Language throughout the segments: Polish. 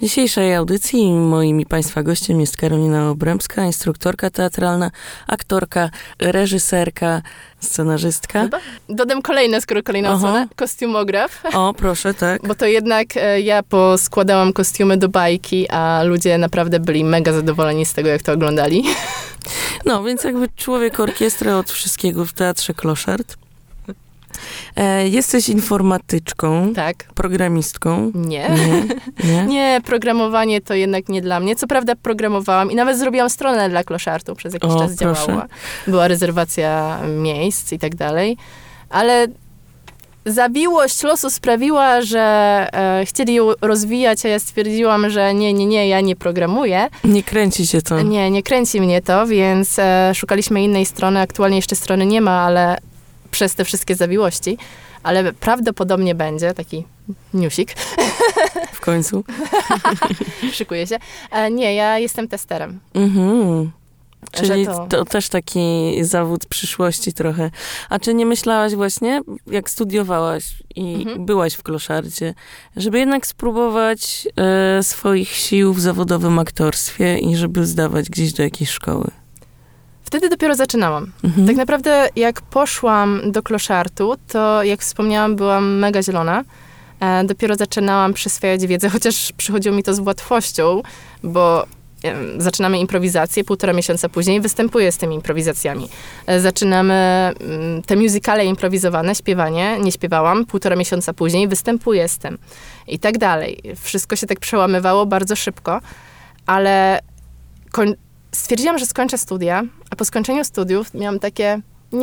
dzisiejszej audycji moim i Państwa gościem jest Karolina Obrębska, instruktorka teatralna, aktorka, reżyserka, scenarzystka. Chyba? Dodam kolejne, skoro kolejna odsłona. Kostiumograf. O, proszę, tak. Bo to jednak ja poskładałam kostiumy do bajki, a ludzie naprawdę byli mega zadowoleni z tego, jak to oglądali. No, więc jakby człowiek orkiestra od wszystkiego w Teatrze Kloszard. Jesteś informatyczką. Tak. Programistką. Nie. Nie, programowanie to jednak nie dla mnie. Co prawda programowałam i nawet zrobiłam stronę dla Kloszartu. Przez jakiś czas działała. Była rezerwacja miejsc i tak dalej. Ale zawiłość losu sprawiła, że chcieli ją rozwijać, a ja stwierdziłam, że nie, ja nie programuję. Nie kręci cię to. Nie kręci mnie to, więc szukaliśmy innej strony. Aktualnie jeszcze strony nie ma, ale przez te wszystkie zawiłości, ale prawdopodobnie będzie taki newsik. W końcu. Szykuję się. Nie, ja jestem testerem. Czyli to też taki zawód przyszłości trochę. A czy nie myślałaś właśnie, jak studiowałaś i byłaś w Kloszardzie, żeby jednak spróbować swoich sił w zawodowym aktorstwie i żeby zdawać gdzieś do jakiejś szkoły? Wtedy dopiero zaczynałam. Tak naprawdę jak poszłam do Kloszartu, to jak wspomniałam, byłam mega zielona. Dopiero zaczynałam przyswajać wiedzę, chociaż przychodziło mi to z łatwością, bo zaczynamy improwizację, 1,5 miesiąca później występuję z tymi improwizacjami. Zaczynamy te musicale improwizowane, śpiewanie, nie śpiewałam, 1,5 miesiąca później występuję z tym. I tak dalej. Wszystko się tak przełamywało bardzo szybko, ale stwierdziłam, że skończę studia, a po skończeniu studiów miałam takie,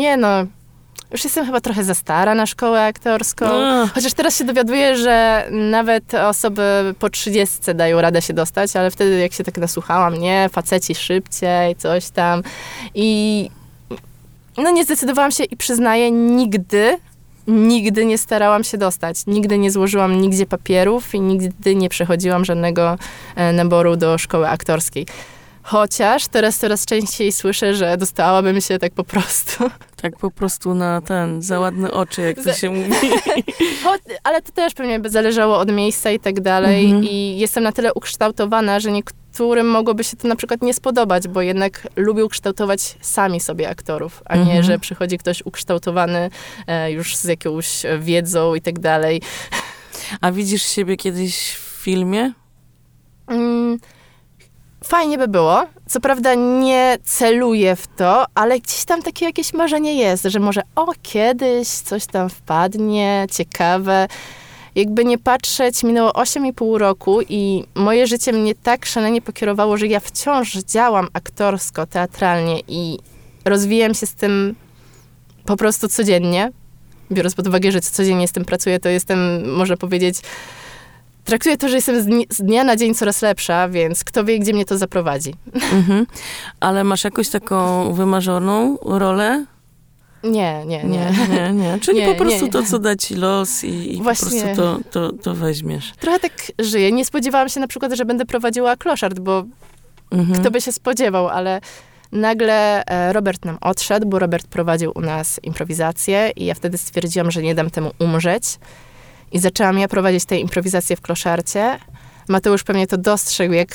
już jestem chyba trochę za stara na szkołę aktorską. Chociaż teraz się dowiaduję, że nawet osoby po 30 dają radę się dostać, ale wtedy jak się tak nasłuchałam, faceci szybciej, coś tam. I nie zdecydowałam się i przyznaję, nigdy nie starałam się dostać. Nigdy nie złożyłam nigdzie papierów i nigdy nie przechodziłam żadnego naboru do szkoły aktorskiej. Chociaż teraz coraz częściej słyszę, że dostałabym się tak po prostu. Tak po prostu za ładne oczy, jak to się mówi. Ale to też pewnie by zależało od miejsca i tak dalej. I jestem na tyle ukształtowana, że niektórym mogłoby się to na przykład nie spodobać, bo jednak lubią kształtować sami sobie aktorów, a nie, że przychodzi ktoś ukształtowany już z jakąś wiedzą i tak dalej. A widzisz siebie kiedyś w filmie? Fajnie by było. Co prawda nie celuję w to, ale gdzieś tam takie jakieś marzenie jest, że może kiedyś coś tam wpadnie, ciekawe. Jakby nie patrzeć, minęło 8,5 roku i moje życie mnie tak szalenie pokierowało, że ja wciąż działam aktorsko, teatralnie i rozwijam się z tym po prostu codziennie. Biorąc pod uwagę, że codziennie z tym pracuję, to jestem, można powiedzieć, traktuję to, że jestem z dnia na dzień coraz lepsza, więc kto wie, gdzie mnie to zaprowadzi. Ale masz jakąś taką wymarzoną rolę? Nie. Czyli po prostu to, co da ci los i po prostu to weźmiesz. Trochę tak żyję. Nie spodziewałam się na przykład, że będę prowadziła Kloszard, bo kto by się spodziewał, ale nagle Robert nam odszedł, bo Robert prowadził u nas improwizację i ja wtedy stwierdziłam, że nie dam temu umrzeć. I zaczęłam ja prowadzić te improwizacje w Kloszarcie. Mateusz pewnie to dostrzegł, jak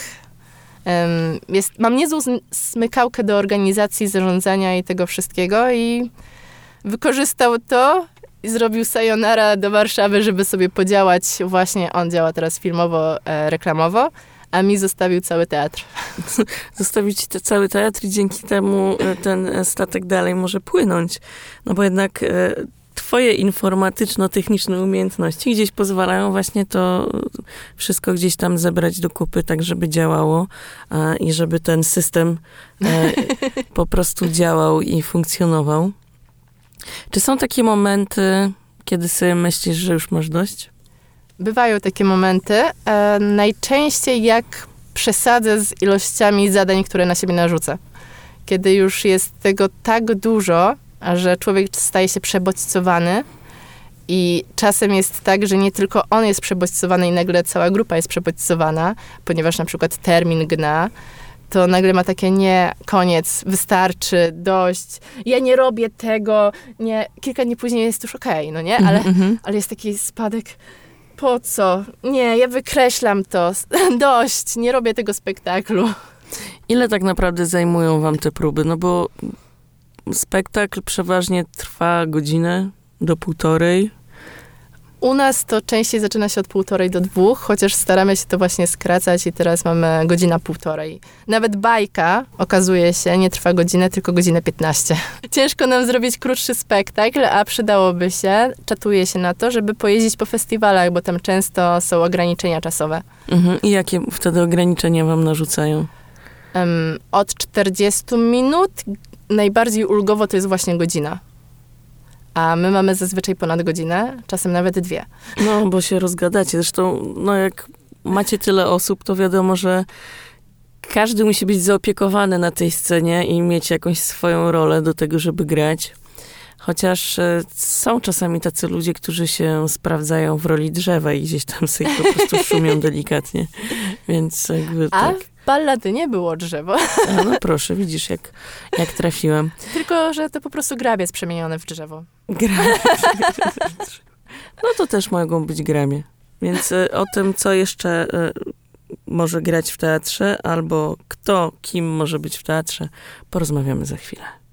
mam niezłą smykałkę do organizacji, zarządzania i tego wszystkiego i wykorzystał to i zrobił sayonara do Warszawy, żeby sobie podziałać. Właśnie on działa teraz filmowo, reklamowo, a mi zostawił cały teatr. Zostawił ci cały teatr i dzięki temu ten statek dalej może płynąć. No bo jednak twoje informatyczno-techniczne umiejętności gdzieś pozwalają właśnie to wszystko gdzieś tam zebrać do kupy, tak żeby działało i żeby ten system po prostu działał i funkcjonował. Czy są takie momenty, kiedy sobie myślisz, że już masz dość? Bywają takie momenty. Najczęściej jak przesadzę z ilościami zadań, które na siebie narzucę. Kiedy już jest tego tak dużo, że człowiek staje się przebodźcowany i czasem jest tak, że nie tylko on jest przebodźcowany i nagle cała grupa jest przebodźcowana, ponieważ na przykład termin gna, to nagle ma takie nie, koniec, wystarczy, dość, ja nie robię tego, nie, kilka dni później jest już okej, no nie? Ale jest taki spadek, po co? Nie, ja wykreślam to. Dość, nie robię tego spektaklu. Ile tak naprawdę zajmują wam te próby? No bo spektakl przeważnie trwa godzinę do półtorej. U nas to częściej zaczyna się od 1,5 do 2, chociaż staramy się to właśnie skracać i teraz mamy godzina 1,5. Nawet bajka, okazuje się, nie trwa godzinę, tylko godzinę 15. Ciężko nam zrobić krótszy spektakl, a przydałoby się, czatuje się na to, żeby pojeździć po festiwalach, bo tam często są ograniczenia czasowe. I jakie wtedy ograniczenia wam narzucają? Od 40 minut najbardziej ulgowo to jest właśnie godzina. A my mamy zazwyczaj ponad godzinę, czasem nawet 2. No, bo się rozgadacie. Zresztą, no jak macie tyle osób, to wiadomo, że każdy musi być zaopiekowany na tej scenie i mieć jakąś swoją rolę do tego, żeby grać. Chociaż są czasami tacy ludzie, którzy się sprawdzają w roli drzewa i gdzieś tam sobie po prostu szumią delikatnie. Więc jakby A tak. w Palladynie było drzewo. A no proszę, widzisz, jak trafiłem. Tylko, że to po prostu grabiec przemieniony w drzewo. Grabie. No to też mogą być grabie. Więc o tym, co jeszcze może grać w teatrze, albo kto, kim może być w teatrze, porozmawiamy za chwilę.